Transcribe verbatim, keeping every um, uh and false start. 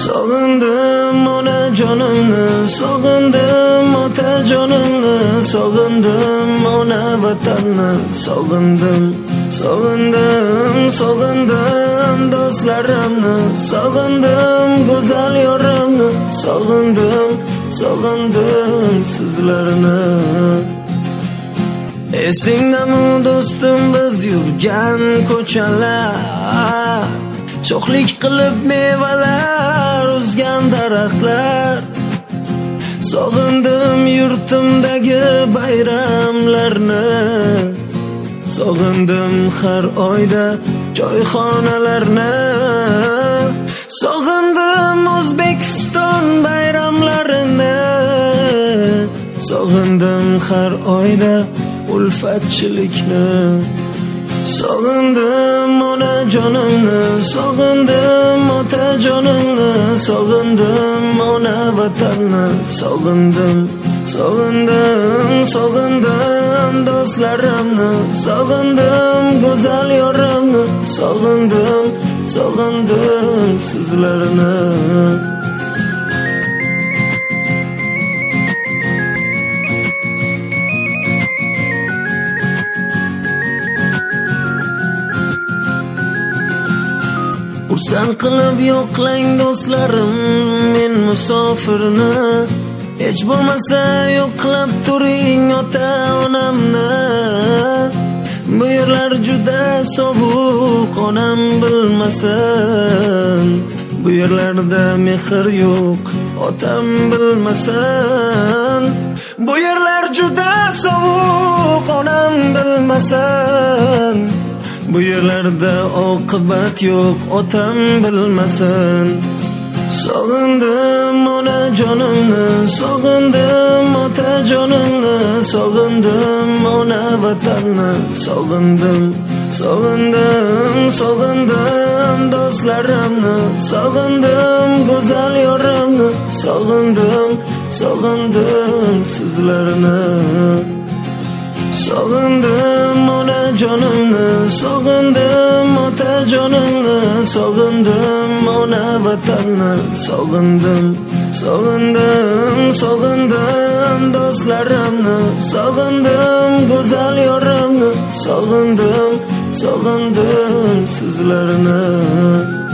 Sog'indim onajonimni, sog'indim otajonimni, sog'indim ona vatanni, sog'indim, sog'indim, sog'indim do'stlarimni, sog'indim go'zal yorimni, sog'indim, sog'indim sizlarni. Esingdami do'stim biz yurgan ko'chalar, sho'xlik qilib mevalar uzgan daraxtlar. Sog'indim yurtimdagi bayramlarni, sog'indim har oyda choyxonalarni, sog'indim O'zbekiston bayramlarini, sog'indim har oyda ulfatchilikni. Sog'indim onajonimni, sog'indim otajonimni, sog'indim ona vatanni, sog'indim, sog'indim, sog'indim do'stlarimni, sog'indim go'zal yorimni, sog'indim, sog'indim sizlarni. Xursand qilib yo'qlang do'stlarim men musofirni, hech bo'lmasa yo'qlab turing ota onamni. Bu yerlar juda sovuq onam bilmasin, bu yerlarda mehr yo'q otam bilmasin. Bu yerlar juda sovuq onam bilmasin, bu yerlarda oqibat yo'q otam bilmasin. Sog'indim onajonimni, sog'indim otajonimni, sog'indim ona vatanni, sog'indim, sog'indim, sog'indim do'stlarimni, sog'indim go'zal yorimni, sog'indim, sog'indim sizlarni. Sog'indim onajonimni, sog'indim otajonimni, sog'indim ona vatanni, sog'indim, sog'indim, sog'indim do'stlarimni, sog'indim go'zal yorimni, sog'indim, sog'indim sizlarni.